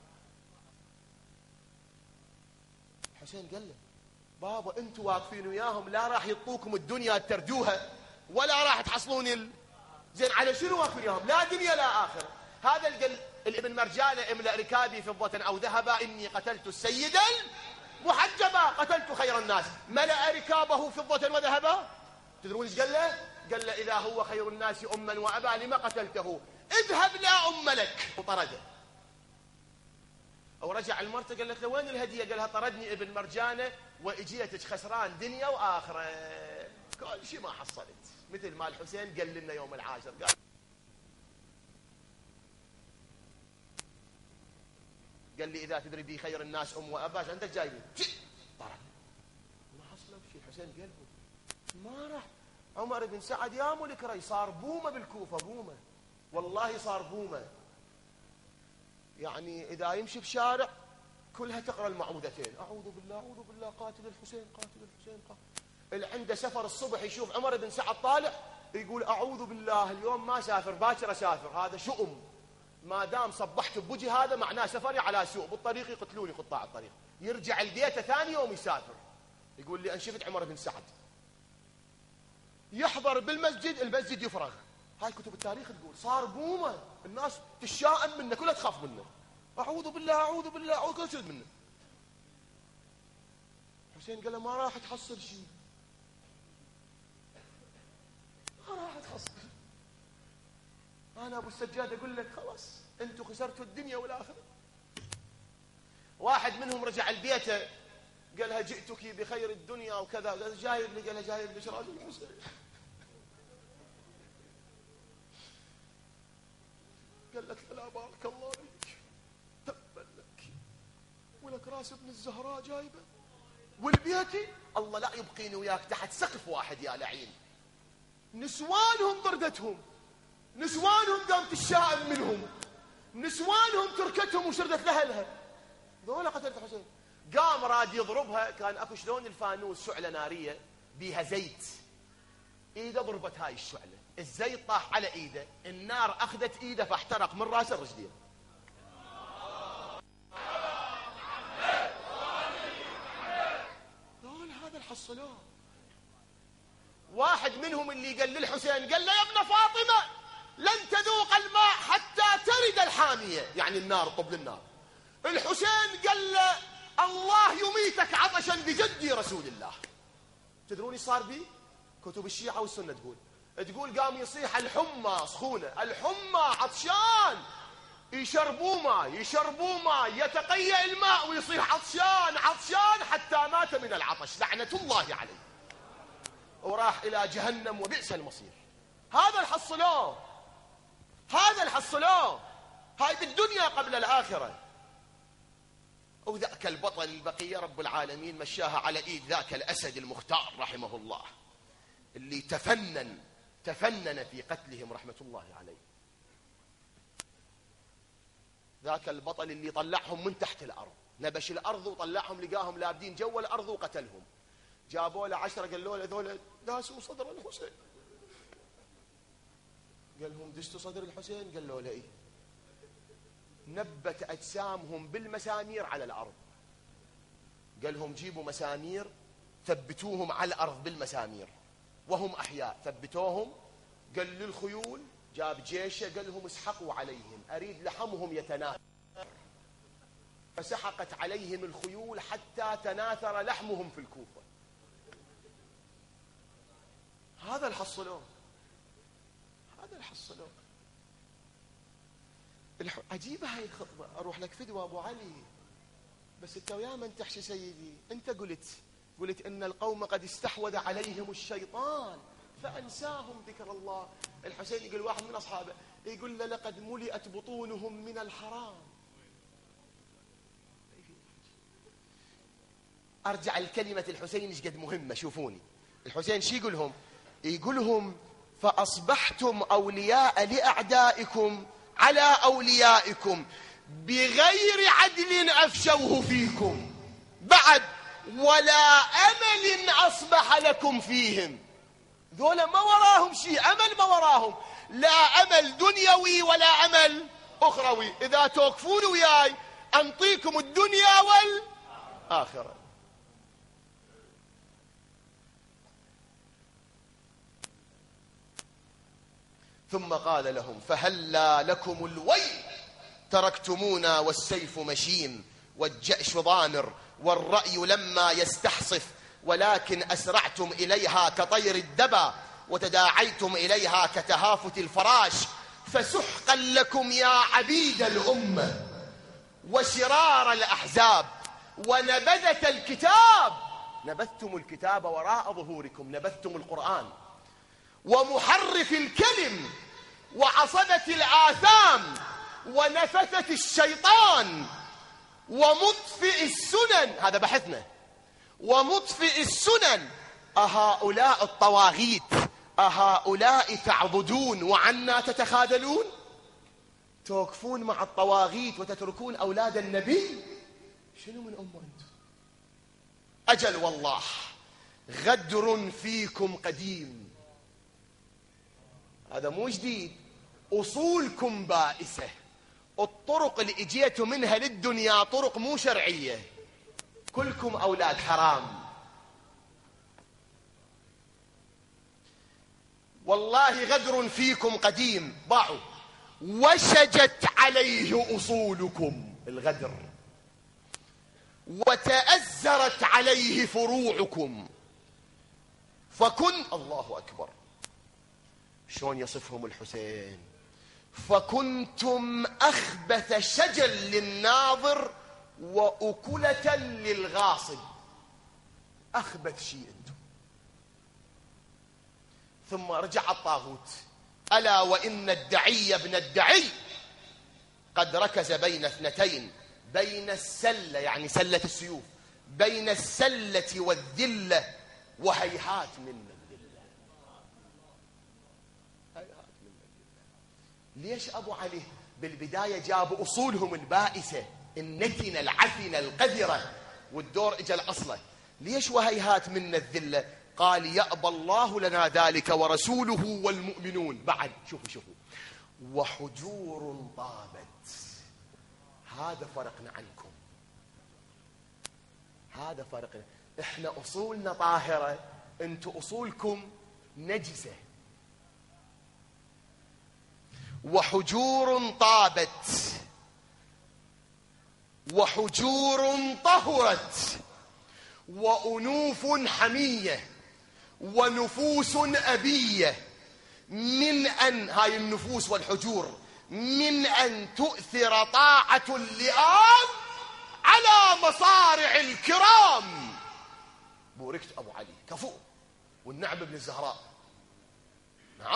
الحسين قال له بابا انتوا واقفين وياهم لا راح يعطوكم الدنيا تردوها ولا راح تحصلون زين على شنو واقفين وياهم؟ لا دنيا لا اخره. هذا الابن مرجانة املأ ركابي فضة أو ذهبا إني قتلت السيد المحجبا قتلت خير الناس. ملأ ركابه فضة وذهبا. تدرون ايش قال له؟ قال له إذا هو خير الناس أما وأبا لما قتلته؟ اذهب لا أم لك. وطرده. أو رجع المرته قال له وين الهدية؟ قال لها طردني ابن مرجانة وإجيتك خسران دنيا وآخرة، كل شيء ما حصلت، مثل ما الحسين قال لنا يوم العاشر. قال لي إذا تدري بي خير الناس أم وأباش أنت جاي لي طرد. ما حصل شيء. الحسين قلبه ما راح. عمر بن سعد يا ملك ري صار بومة بالكوفة، بومة والله صار بومة. يعني إذا يمشي بشارع كلها تقرأ المعوذتين، أعوذ بالله أعوذ بالله قاتل الحسين قاتل الحسين قاتل. اللي عنده سفر الصبح يشوف عمر بن سعد طالع يقول أعوذ بالله اليوم ما سافر باكر أسافر، هذا شؤم، ما دام صبحت بوجهي هذا معناه سفري على سوء، بالطريق يقتلوني قطاع الطريق. يرجع البيت ثاني يوم يسافر، يقول لي أن شفت عمر بن سعد. يحضر بالمسجد المسجد يفرغ. هاي كتب التاريخ تقول صار بومة، الناس تشائم منه، كلها تخاف منه، أعوذ بالله أعوذ بالله أعوذ، كلها تشد منه. حسين قال له ما راح تحصل شيء، ما راح تحصل. أنا أبو السجاد أقول لك خلاص أنتوا خسرتوا الدنيا والآخرة. واحد منهم رجع البيت قال لها جئتك بخير الدنيا وكذا، قال جايب لي، قال لها جايب لي شراج الحسين. قال لك لا بارك الله فيك، تبا لك، ولك راس ابن الزهراء جايبه، والبيتي الله لا يبقيني وياك تحت سقف واحد يا لعين. نسوانهم بردتهم، نسوانهم قامت الشائم منهم، نسوانهم تركتهم وشردت لأهلها، ذولا قتلت حسين. قام راد يضربها، كان اكو شلون الفانوس شعله ناريه بيها زيت، ايده ضربت هاي الشعله، الزيت طاح على ايده، النار اخذت ايده فاحترق من راسه الرجلين. ذول هذا الحصلوه. واحد منهم اللي قال للحسين قال له يا ابن فاطمه لن تذوق الماء حتى ترد الحاميه، يعني النار طب النار. الحسين قال له الله يميتك عطشا بجدي رسول الله. تدروني صار بي؟ كتب الشيعة والسنة تقول قام يصيح الحمى سخونة، الحمى عطشان، يشربوا ماء يتقيأ الماء ويصيح عطشان عطشان حتى مات من العطش لعنة الله عليه، وراح إلى جهنم وبئس المصير. هذا الحصلوه، هذا الحصلوه، هاي بالدنيا قبل الآخرة. وذاك البطل البقية رب العالمين مشاها على ايد ذاك الاسد المختار رحمه الله، اللي تفنن في قتلهم رحمة الله عليه. ذاك البطل اللي طلعهم من تحت الارض، نبش الارض وطلعهم، لقاهم لابدين جوا الارض وقتلهم. جابوا له 10 قالوا له ذولا داسوا صدر الحسين. قال لهم دستوا صدر الحسين؟ قالوا له ايه. نبت أجسامهم بالمسامير على الأرض، قال لهم جيبوا مسامير ثبتوهم على الأرض بالمسامير وهم أحياء، ثبتوهم. قال للخيول، جاب جيشه قال لهم اسحقوا عليهم أريد لحمهم يتناثر، فسحقت عليهم الخيول حتى تناثر لحمهم في الكوفة. هذا الحصلوه، هذا الحصلوه. عجيبة هاي الخطبة. أروح لك فدوى أبو علي، بس أنت ويا من تحشي سيدي، أنت قلت إن القوم قد استحوذ عليهم الشيطان فأنساهم ذكر الله. الحسين يقول واحد من أصحابه يقول له لقد ملئت بطونهم من الحرام. أرجع الكلمة الحسين إيش قد مهمة. شوفوني الحسين شي يقولهم فأصبحتم أولياء لأعدائكم على أوليائكم بغير عدل أفشوه فيكم بعد ولا أمل أصبح لكم فيهم. ذولا ما وراهم شيء، أمل ما وراهم، لا أمل دنيوي ولا أمل أخروي. إذا توقفون وياي أنطيكم الدنيا والآخرة. ثم قال لهم فهلا لكم الويل تركتمونا والسيف مشين والجأش ضامر والرأي لما يستحصف، ولكن أسرعتم إليها كطير الدبا وتداعيتم إليها كتهافت الفراش. فسحقا لكم يا عبيد الأمة وشرار الأحزاب ونبذة الكتاب. نبذتم الكتاب وراء ظهوركم، نبذتم القرآن، ومحرف الكلم وعصبة الآثام ونفثة الشيطان ومطفئ السنن. هذا بحثنا. ومطفئ السنن. أهؤلاء الطواغيت أهؤلاء تعبدون وعنا تتخاذلون؟ توقفون مع الطواغيت وتتركون أولاد النبي؟ شنو من أمة أنتم؟ أجل والله غدر فيكم قديم، هذا مو جديد. أصولكم بائسة، الطرق اللي اجيتوا منها للدنيا طرق مو شرعية، كلكم أولاد حرام. والله غدر فيكم قديم ضاعوا، وشجت عليه أصولكم الغدر، وتأزرت عليه فروعكم. فكن الله أكبر، شلون يصفهم الحسين؟ فكنتم أخبث شجل للناظر وأكلة للغاصب. أخبث شيء أنتم. ثم رجع الطاغوت: ألا وإن الدعي ابن الدعي قد ركز بين اثنتين، بين السلة يعني سلة السيوف، بين السلة والذلة، وهيهات من الذلة. هيهات من الذلة. ليش أبو علي بالبداية جاب أصولهم البائسة النتنة العفنة القذرة، والدور إجا الأصلة؟ ليش وهيهات من الذلة؟ قال: يأبى الله لنا ذلك ورسوله والمؤمنون. بعد شوفوا وحجور طابت. هذا فرقنا عنكم، هذا فرقنا. احنا أصولنا طاهرة، انتم أصولكم نجسة. وحجور طابت وحجور طهرت وأنوف حمية ونفوس أبية، من أن هاي النفوس والحجور من أن تؤثر طاعة اللئام على مصارع الكرام. بوركت أبو علي كفو والنعم بن الزهراء. نعم.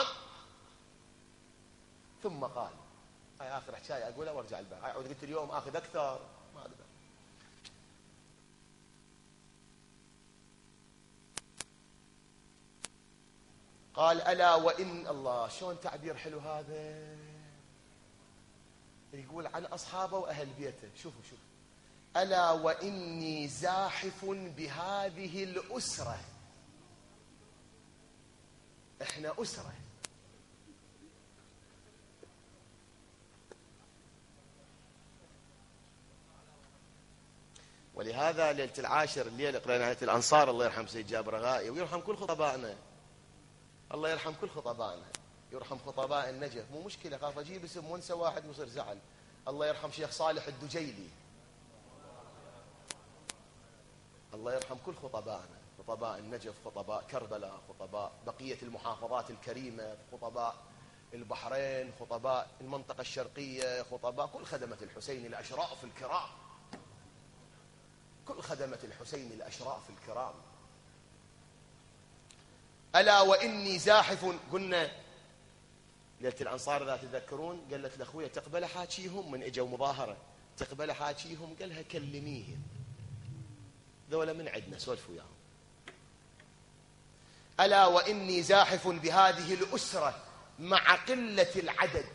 ثم قال: هاي آخر حكاية أقولها وارجع الباب. هاي قلت اليوم آخذ أكثر ما أدري. قال: ألا وإن الله، شلون تعبير حلو هذا، يقول عن أصحابه وأهل بيته. شوفوا ألا وإني زاحف بهذه الأسرة. إحنا أسرة. ولهذا ليلة العاشر الليلة قرأنا آية الأنصار، الله يرحم سيد جابر غائي ويرحم كل خطبائنا، الله يرحم كل خطبائنا، يرحم خطباء النجف. مو مشكلة، خاف أجيب اسم وانسى واحد ويصير زعل. الله يرحم شيخ صالح الدجيلي، الله يرحم كل خطبائنا، خطباء النجف، خطباء كربلاء، خطباء بقية المحافظات الكريمة، خطباء البحرين، خطباء المنطقة الشرقية، خطباء كل خدمة الحسين الأشراف الكرام، كل خدمة الحسين الأشراف الكرام. ألا وإني زاحف. قلنا ليلة الأنصار إذا تذكرون، قالت لأخويا تقبل حاكيهم من إجوا مظاهرة، تقبل حاكيهم؟ قالها كلميهم، ذولا من عندنا سولفوا وياهم. ألا وإني زاحف بهذه الأسرة مع قلة العدد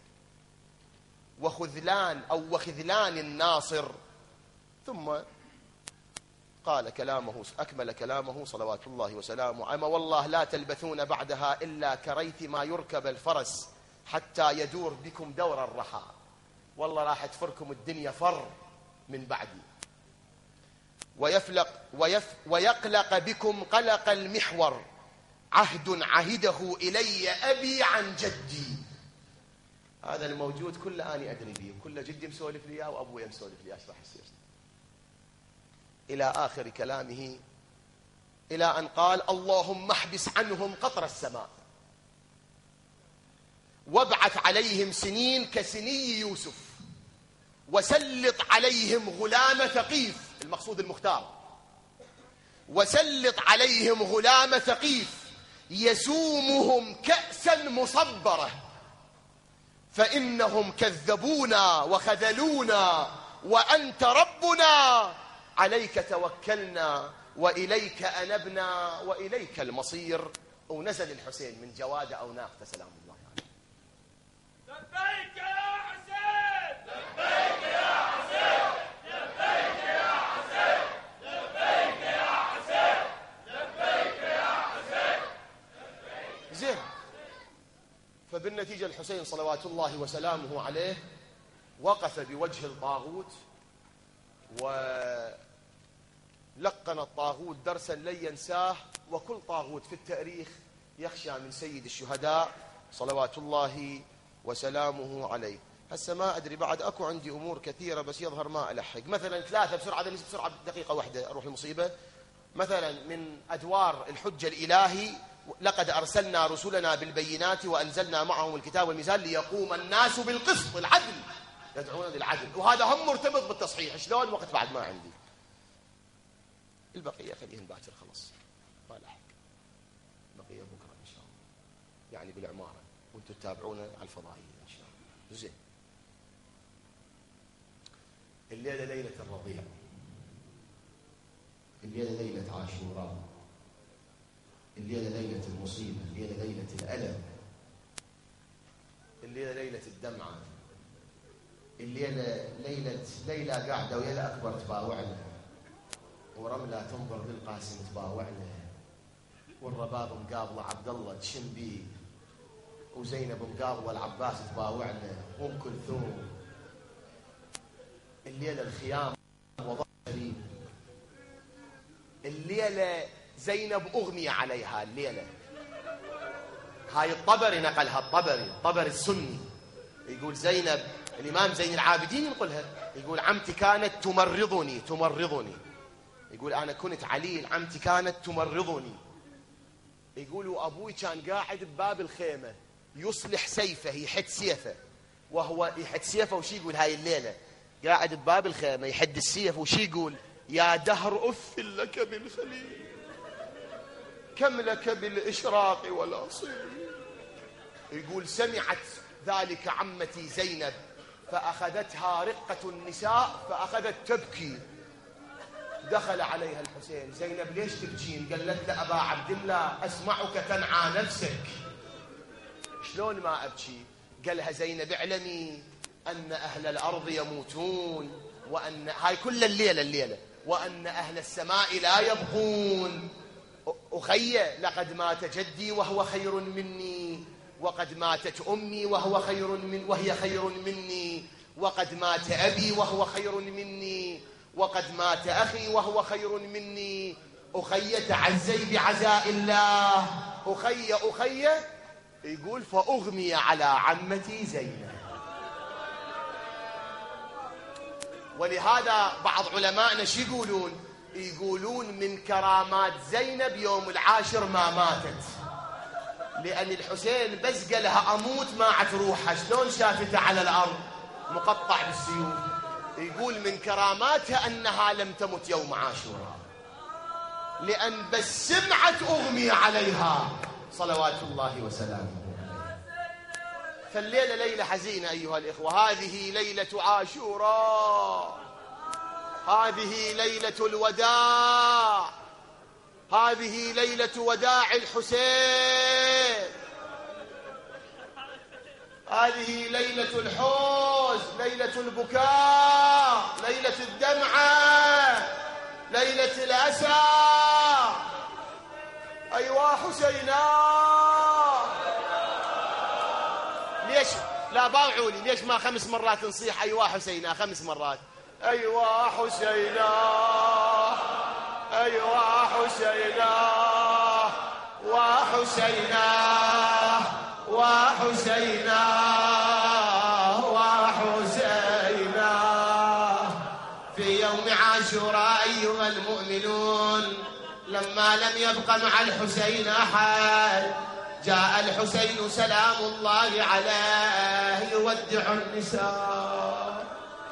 وخذلان الناصر. ثم قال كلامه، أكمل كلامه صلوات الله وسلامه: أما والله لا تلبثون بعدها إلا كريث ما يركب الفرس حتى يدور بكم دور الرحى. والله راح تفركم الدنيا فر من بعدي، ويقلق بكم قلق المحور، عهد عهده إلي أبي عن جدي. هذا الموجود كله أني أدري به، كله جدي مسولف لي وأبويا مسولف لي ايش راح يصير. إلى آخر كلامه، إلى أن قال: اللهم احبس عنهم قطر السماء وابعث عليهم سنين كسني يوسف وسلط عليهم غلام ثقيف، المقصود المختار، وسلط عليهم غلام ثقيف يسومهم كأسا مصبرة فإنهم كذبونا وخذلونا وأنت ربنا عليك توكلنا وإليك أنبنا وإليك المصير. ونزل الحسين من جوادة أو ناقته سلام الله عليه. لبيك يا حسين، لبيك يا حسين، لبيك يا حسين، لبيك يا حسين، لبيك يا حسين. زين. فبالنتيجة الحسين صلوات الله وسلامه عليه وقف بوجه الطاغوت، ولقن الطاغوت درسا لن ينساه، وكل طاغوت في التاريخ يخشى من سيد الشهداء صلوات الله وسلامه عليه. هسه ما أدري، بعد أكو عندي أمور كثيرة بس يظهر ما ألحق. مثلا 3 بسرعة، بسرعة دقيقة واحدة أروح المصيبة. مثلا من أدوار الحجة الإلهي: لقد أرسلنا رسلنا بالبينات وأنزلنا معهم الكتاب والميزان ليقوم الناس بالقسط، العدل، يدعون للعدل، وهذا هم مرتبط بالتصحيح. شلون؟ وقت بعد ما عندي، البقية خليهن باكر خلاص ما لحق، بقية بكرة إن شاء الله، يعني بالعمارة، وانتم تتابعونا على الفضائية إن شاء الله. زين. الليلة ليلة الرضيع، الليلة ليلة عاشوراء، الليلة ليلة المصيبة، الليلة ليلة الألم، الليلة ليلة الدمعة، الليلة ليلة قاعدة ويا الأكبر تباوعنا، ورملة تنظر للقاسم تباوعنا، والرباب مقابلة عبد الله تشم بيه، وزينب مقابلة العباس تباوعنا، وأم كلثوم. الليلة الخيام وضع غريب، الليلة زينب أغمي عليها. الليلة هاي الطبري نقلها، الطبري السني يقول زينب، الإمام زين العابدين ينقلها، يقول عمتي كانت تمرضني، يقول أنا كنت عليل، عمتي كانت تمرضني، يقول وأبوي كان قاعد بباب الخيمة يصلح سيفه، يحد سيفه، وهو يحد سيفه وشي يقول هاي الليلة قاعد بباب الخيمة يحد السيف، وشي يقول يا دهر أف لك بالخليل كم لك بالإشراق والأصيل. يقول سمعت ذلك عمتي زينب فأخذتها رقة النساء فأخذت تبكي. دخل عليها الحسين: زينب ليش تبكين؟ قالت له: أبا عبد الله أسمعك تنعى نفسك. شلون ما أبكي؟ قالها: زينب اعلمي أن أهل الأرض يموتون، وأن هاي كل الليلة وأن أهل السماء لا يبقون. أخي لقد مات جدي وهو خير مني، وقد ماتت أمي وهي خير مني، وقد مات أبي وهو خير مني، وقد مات أخي وهو خير مني. أخي تعزي بعزاء الله، أخي يقول فأغمي على عمتي زينب. ولهذا بعض علمائنا شو يقولون من كرامات زينب يوم العاشر ما ماتت، لأن الحسين بس قالها أموت ما عت روحها، شلون شافته على الأرض مقطع بالسيوف. يقول من كراماتها أنها لم تمت يوم عاشوراء، لأن بس سمعت أغمي عليها صلوات الله وسلامه. فالليلة ليلة حزينة أيها الإخوة، هذه ليلة عاشوراء، هذه ليلة الوداع، هذه ليلة وداع الحسين، هذه ليلة الحزن، ليلة البكاء، ليلة الدمعة، ليلة الأسى. أيوا حسينا، ليش لا باوعوا لي؟ ليش ما 5 مرات نصيح أيوا حسينا 5 مرات؟ أيوا حسينا، أيوا حسينا، وحسينا وحسينا المؤمنون لما لم يبق مع الحسين أحد جاء الحسين سلام الله عليه يودع النساء.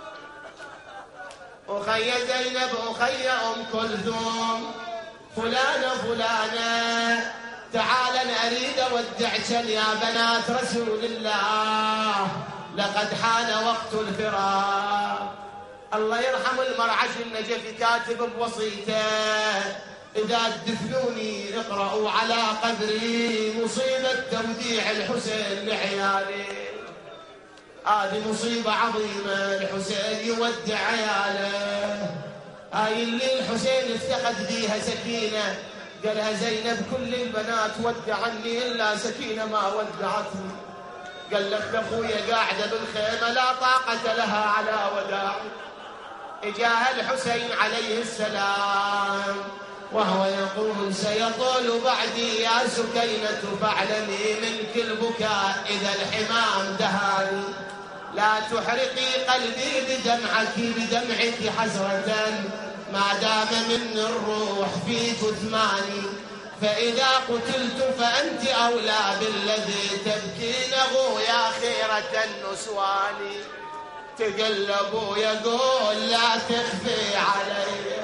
أخي زينب أخي أم كلثوم فلانة فلانة تعالن أريد أودعك يا بنات رسول الله لقد حان وقت الفراق. الله يرحم المرعش النجفي كاتب بوصيته إذا تدفنوني اقرأوا على قبري مصيبة توديع الحسين لعيالي. هذه مصيبة عظيمة الحسين يودع عياله. هاي اللي الحسين افتقد بيها سكينة قالها زينب كل البنات ودعني إلا سكينة ما ودعتني. قال لك أخويا قاعدة بالخيمة لا طاقة لها على وداعي. إجاها الحسين عليه السلام وهو يقول سيطول بعدي يا سكينة فاعلمي منك البكاء إذا الحمام دهاني. لا تحرقي قلبي بدمعك حسرة ما دام من الروح في جثماني. فإذا قتلت فأنت أولى بالذي تبكينه يا خيرة النسوان. تقلب يقول لا تخفي علي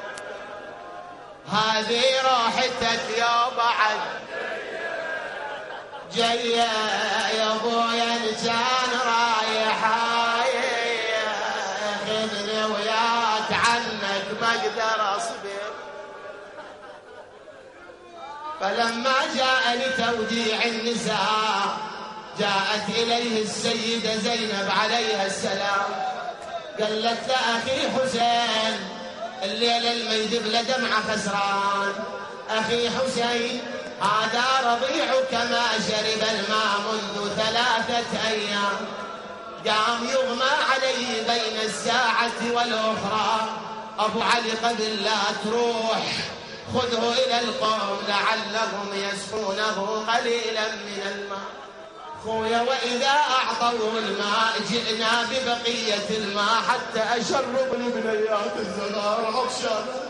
هذه راحتك يا بعد جاية يا ابويا ان كان رايح خذني وياك عنك ما اقدر اصبر. فلما جاء لتوديع النساء جاءت اليه السيده زينب عليها السلام قالت لأخي حسين الليله الميدب لدمع خسران. اخي حسين هذا رضيعك ما شرب الماء منذ 3 أيام. قام يغمى عليه بين الساعة والأخرى. أبو علي قبل لا تروح خذه إلى القوم لعلهم يسقونه قليلا من الماء. خويا وإذا أعطوا الماء جئنا ببقية الماء حتى أشرب لبنيات الزغار عطشانا.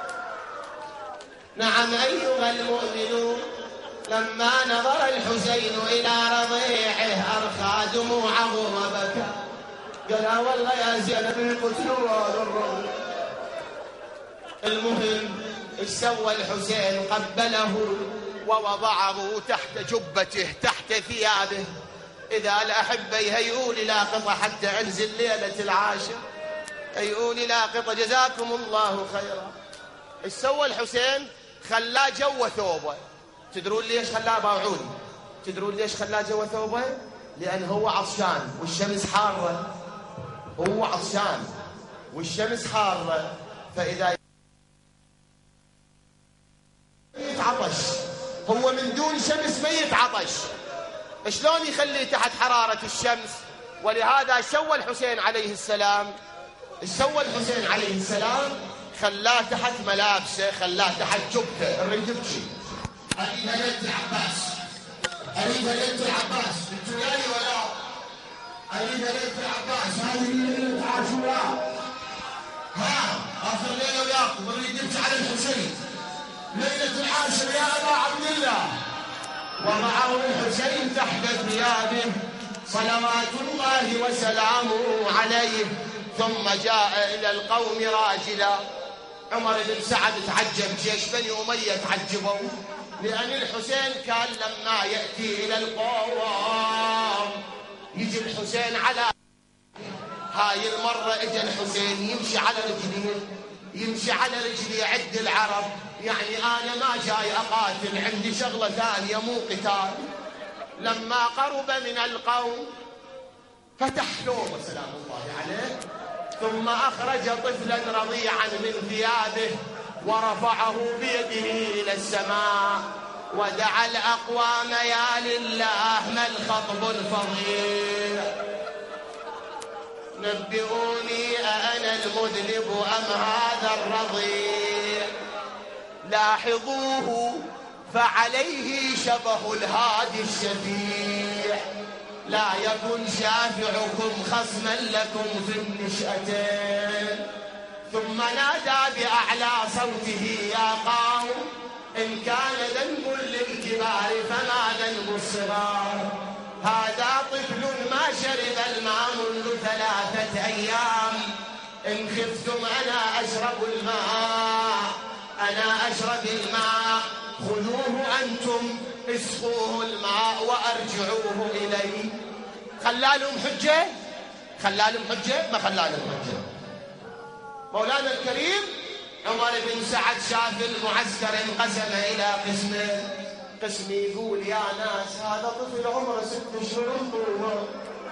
نعم أيها المؤمنون لما نظر الحسين إلى رضيعه أرخى دموعه وبكى. قال والله يا زينب قتلوا هذا الرجل. المهم ايش سوى الحسين؟ قبله ووضعه تحت جبته تحت ثيابه. إذا الأحبة يهيئوا لي لاقطة حتى أنزل ليلة العاشر. هيئوا لي لاقطة جزاكم الله خيرا. ايش سوى الحسين؟ خلاه جوا ثوبه. تدرون ليش خلاه باوعوني؟ تدرون ليش خلاه جوا ثوبه؟ لأن هو عطشان والشمس حارة. هو عطشان والشمس حارة فإذا يتعطش هو من دون شمس ما يتعطش شلون يخليه تحت حرارة الشمس؟ ولهذا سوى الحسين عليه السلام سوى الحسين عليه السلام خلاه تحت ملابسه خلاه تحت جبته. الرجل يبكي أريد بنت العباس أريد بنت العباس انتوا وياي ولا أريد بنت العباس هذه ليلة عاشوراء. ها آخر ليلة وياكم نريد نبكي على الحسين ليلة العاشر يا أبا عبد الله. ومعه الحسين تحت ثيابه صلوات الله وسلامه عليه. ثم جاء إلى القوم راجلا. عمر بن سعد تعجب جيش بني أمية تعجبوا لأن الحسين كان لما يأتي إلى القوم يجي الحسين على هاي المرة اجى الحسين يمشي على رجليه يمشي على رجلي يعد العرب يعني أنا ما جاي أقاتل عندي شغلة ثانية مو قتال. لما قرب من القوم فتح ثوبه سلام الله عليه ثم أخرج طفلا رضيعا من ثيابه ورفعه بيده إلى السماء ودعا الأقوام يا لله ما الخطب الفظيع. نبئوني أأنا المذنب أم هذا الرضيع. لاحظوه فعليه شبه الهادي الشفيع. لا يكن شافعكم خصما لكم في النشأتين ثم نادى بأعلى صوته يا قوم إن كان ذنب للكبار فما ذنب الصغار هذا طفل ما شرب الماء منذ 3 أيام إن خفتم أنا أشرب الماء أنا أشرب الماء خذوه أنتم اسقوه الماء وأرجعوه إلي. خلالهم حجة؟ خلالهم حجة؟ ما خلالهم حجة. مولانا الكريم عمر بن سعد شاف المعسكر انقسم إلى قسمين. قسم يقول يا ناس هذا طفل عمره 6 أشهر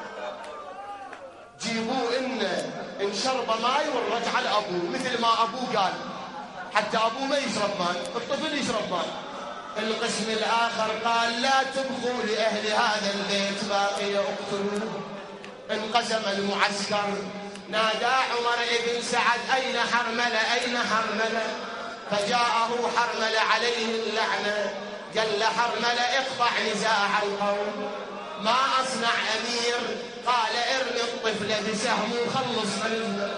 جيبوه إن شرب ماي ونرجع لأبوه مثل ما أبوه قال حتى أبوه ما يشرب ماي الطفل يشرب ماي. القسم الآخر قال لا تبقوا لأهل هذا البيت باقي اقتلوه. انقسم المعسكر. نادى عمر بن سعد أين حرملة أين حرملة فجاءه حرملة عليه اللعنة. قال له حرملة اقطع نزاع القوم ما أصنع أمير. قال ارمي الطفل بسهم وخلص منه.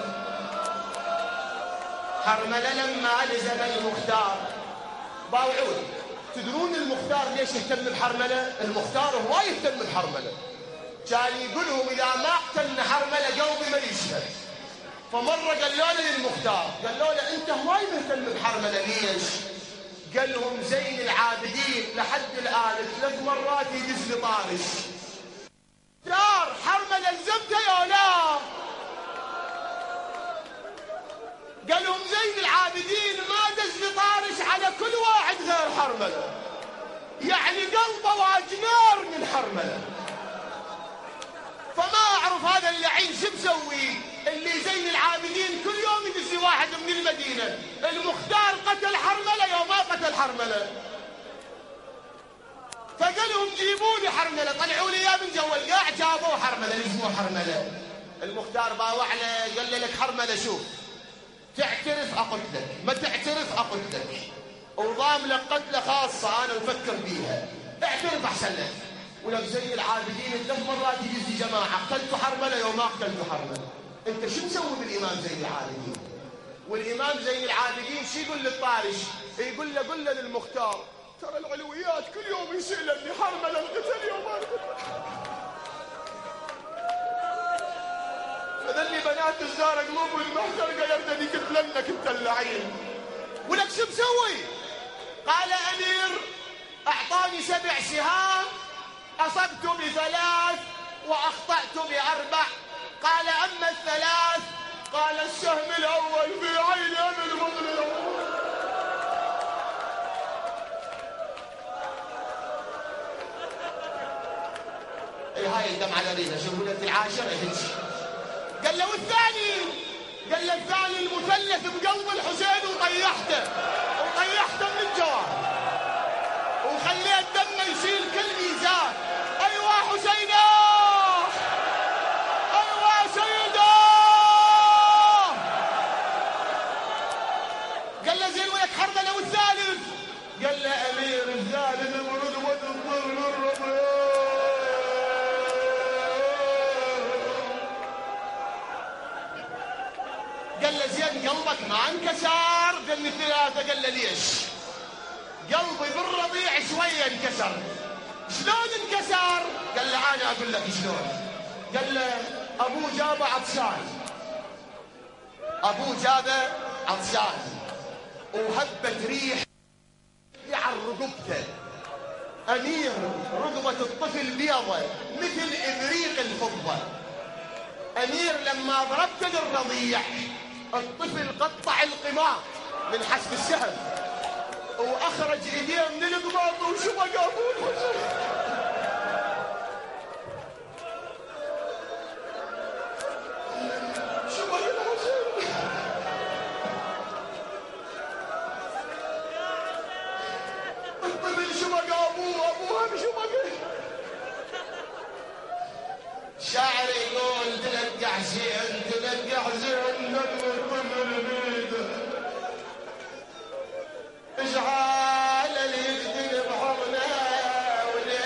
حرملة لما لزم المختار باوعود. تدرون المختار ليش يهتم بحرملة؟ المختار هو يهتم بحرملة. كان يقول لهم إذا ما اقتلنا حرملة قلبي ما يشهد. فمرة قالوا له للمختار قالوا له أنت هواي مهتم بحرملة ليش؟ قال لهم زين العابدين لحد الآن 3 مرات يدز لي طارش. دار حرملة لزمته يا لا. قال لهم زين العابدين ما دز لي طارش على كل واحد غير حرملة. يعني قلبه واجنار من حرملة. فما أعرف هذا اللعين شو مسوي اللي زين العابدين كل يوم يدز واحد من المدينة. المختار قتل حرملة يوم ما قتل حرملة. فقال لهم جيبوا لي حرملة. طلعوا لي اياه من جوا القاع جابوا حرملة اللي اسمه حرملة. المختار باوع له قال له لك حرملة شوف تعترف أقتلك ما تعترف أقتلك وضام لك قتلة خاصة أنا أفكر بيها. اعترف أحسن لك. ولك زي العابدين 3 مرات يجي جماعة قتلتوا حرملة يوم ما قتلتوا حرملة. انت شو مسوي بالإمام زين العابدين؟ والإمام زين العابدين شو يقول للطارش؟ يقول له قل له للمختار ترى العلويات كل يوم يسألني حرملة القتل يوم ما فذلي بنات الزارة قلوب المحترقة يردني قلت لنك انت اللعين. ولك شو مسوي؟ قال أمير أعطاني 7 سهام أصبت ب3 وأخطأت ب4. قال أما ال3 قال السهم الأول في عين أبي المظلم. هاي الدمعة الأريدة شوفوا لك العاشرة هيك. قال له والثاني؟ قال له الثاني المثلث بقلب الحسين وطيحته من الجواب وخليت دمه يشيل كل ميزان. ايوه حسينه ايوه سيده. قال له زين وياك حرملة والثالث؟ قال له امير الثالث برغبة الضر الربيع. قال له زين قلبك ما انكسر؟ قال لي 3. قال له ليش؟ قلبي بالرضيع شويه انكسر. شلون انكسر؟ قال له انا اقول لك شلون. قال له ابوه جابه عطشان. ابوه جابه عطشان وهبت ريح على رقبته. امير رقبه الطفل بيضه مثل ابريق الفضه. امير لما ضربت الرضيع الطفل قطع القماط من حسب السهم واخرج ايديه من القماط وشبك ابوه الحسين. شبك الحسين. الطفل شبك ابوه هم شبك. شاعر يقول تلقى حسين تلقى حسين نقل الطفل بيده اشعال اللي يقتل بحضنه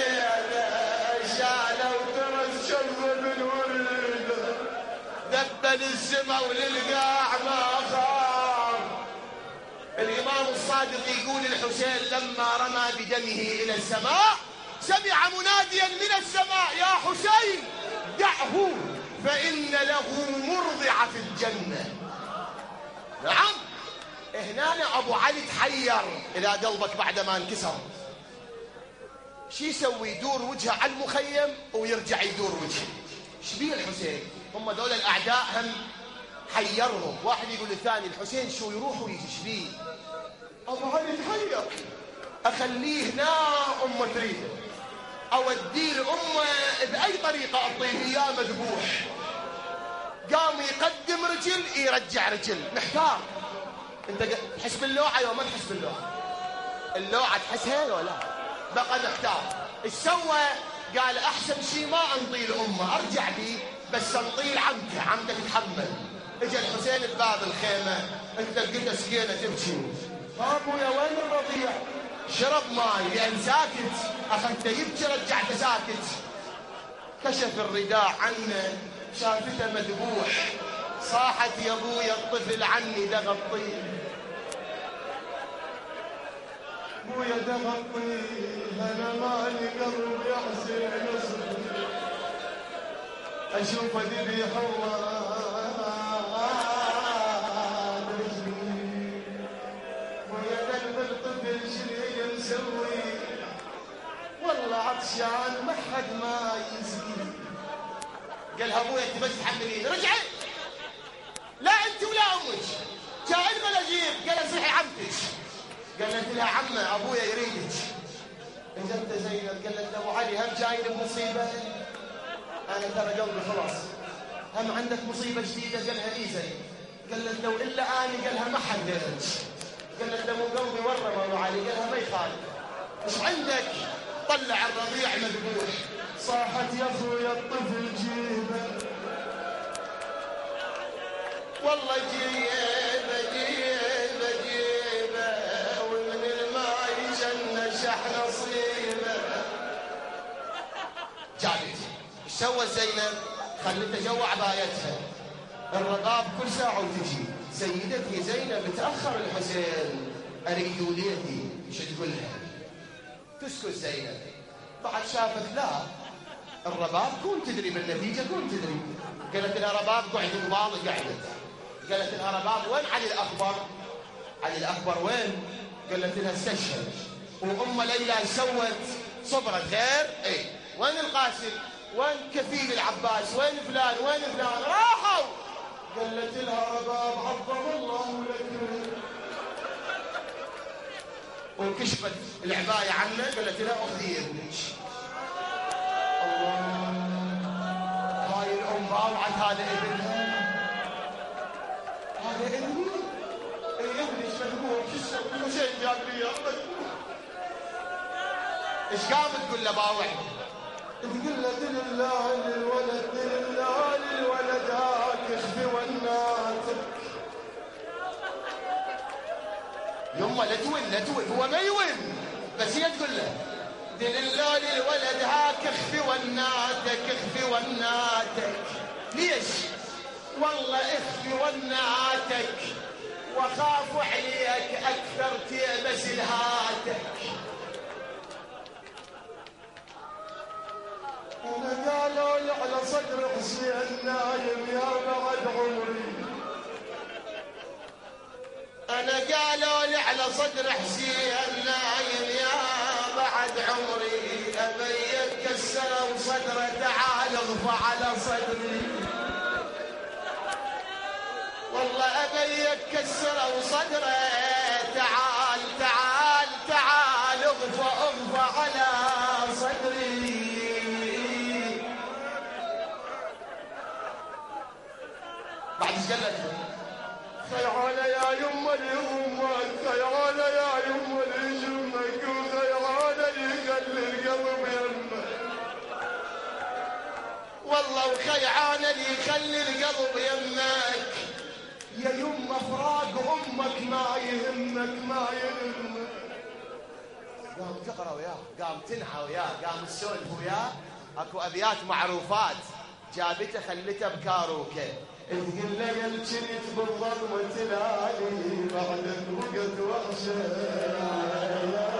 وليله شعله وترى الشمس من ورده دب للسما وللقاع ما خاف. الإمام الصادق يقول الحسين لما رمى بدمه إلى السماء سمع مناديا من السماء: يا حسين دعه فإن له مرضع في الجنة. نعم، هنا أبو علي تحير إلى قلبك بعد ما انكسر. شي يسوي؟ يدور وجهه على المخيم ويرجع يدور وجهه. شبيه الحسين؟ هم دول الأعداء هم حيرهم. واحد يقول للثاني: الحسين شو يروح ويجي شبيه؟ أبو علي تحير. أخليه هنا أمه تريده، أوديه لأمه بأي طريقة أطيب إياه مذبوح. قام يقدم رجل يرجع رجل، محتار. أنت تحس باللوعة يوم ما تحس باللوعة؟ اللوعة تحسها ولا لا؟ بقى محتار. إيش سوى؟ قال: أحسن شيء ما أنطي لأمه، أرجع بي بس أنطي لعمته، عمته تتحمل. إجا الحسين بباب الخيمة، أنت قلت سكينة تبكي. أبويا وين الرضيع؟ شرب ماي لأن ساكت، أخذته يبكي رجعته ساكت. كشف الرداء عنه، شافته مذبوح. صاحت: يا ابويا الطفل عني دغ الطين، ابويا دغ الطين، انا مالي قلب يحزن اصبر، اشوف ذبيح الله ويا قلب الطفل شنو مسوي، والله عطشان ما حد ما يسقي. قالها: ابويا انت بس تحملين. رجعي: لا انت ولا امك، جاء لنا اجيب. قال: صحي عمتك. قالت لها: عمه ابويا يريدك. اجت زينب قالت ابو علي: هم جايني بمصيبه؟ انا ترى قلبي خلاص. هم عندك مصيبه جديده؟ قالها: اي زين. قالت: لو الا اني. قالها: ما حد غيرك. قالت: له مو قلبي ورم ابو علي. قالها: ما يخالف، ايش عندك؟ طلع الرضيع مذبوح. صاحت: يا اخويا الطفل جيبه، والله جيبه جيبه جيبه، ومن الماء جنة شح نصيبه. جابت. ايش سوت زينب؟ خلته جوا عبايتها. الرقاب كل ساعة وتجي: سيدتي زينب تأخر الحسين، أريد وليدي. ايش تقولها؟ تسكت زينب. بعد شافت لا، الرباب كون تدري بالنتيجة، كون تدري. قالت لها: رباب قعد قبال. قعدت. قالت لها: رباب وين علي الأكبر؟ علي الأكبر وين؟ قالت لها: استشهد. وأم ليلى سوت صبرت خير. اي وين القاسم؟ وين كفيل العباس؟ وين فلان؟ وين فلان؟ راحوا. قالت لها: رباب عظم الله لك. وكشفت العباية عنه. قالت لها: أخذي ابنك. الله، هاي الأم باوعت هذا ابنها. هذا ابني؟ اي ابني مذبوح. شو اسوي؟ الحسين جاب لي اياه مذبوح. ايش قامت تقول له باوع؟ تقول له: لله للولد، لله للولد، هاك اخفي وناتك. يما لا تون لا تون، هو ما يون، بس هي تقول له: لله للولد، هاك اخفي وناتك، اخفي وناتك. ليش؟ والله اخفي وناتك، وخاف عليك اكثر تيبس الهاتك. انا قالوا لي على صدر حسين نايم يا بعد عمري، انا قالوا لي على صدر حسين نايم يا بعد عمري، ابي كسر صدره تعال اغفى على صدري، والله ابي كسر صدره تعال تعال تعال اغفى على صدري. بعد ايش قالت؟ خيعانة يا يمه ليمك، خيعانة يا يمه ليجمك، وخيعانة ليخلي القلب يمك، والله وخيعانة ليخلي القلب يمك. يا يمه فراق امك ما يهمك ما يهمك. قام تقرا وياه، قام تنحى وياه، قام تسولف وياه. اكو ابيات معروفات جابته خلته بكاروكه. تقول له يا الجنت بالظلمة تلالي بعدك وقت وحشاني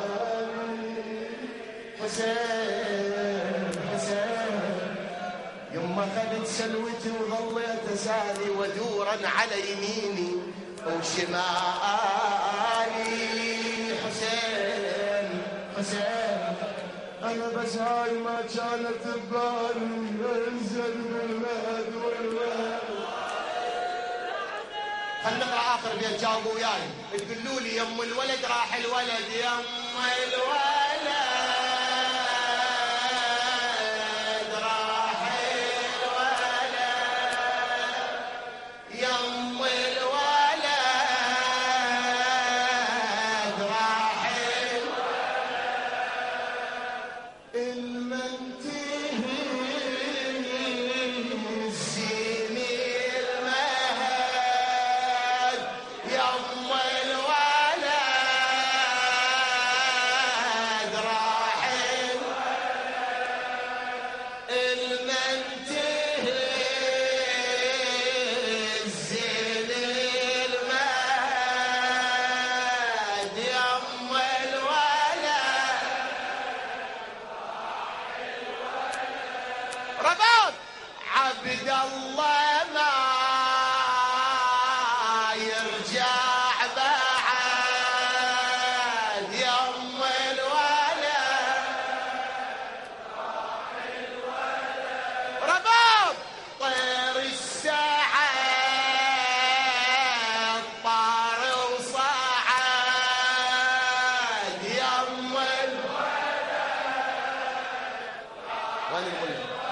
حسين حسين يما خذت سلوتي وظليت اسالي ودورا على يميني وشمالي حسين حسين انا بس هاي ما كانت ببالي انزل بالمهد والوهد. خلنا نقرا اخر بيت جاوبوا وياي تقولوا لي يم الولد راح الولد يم الولد راح الولد يم الولد راح الولد المنتهي الزيني المهد يم الولد راح المنتهي الزين المهد يم الولد رباط عبد الله ما يرجع بعد يم الولد رباط طير الساعة طار وصعد يم الولد وين المولد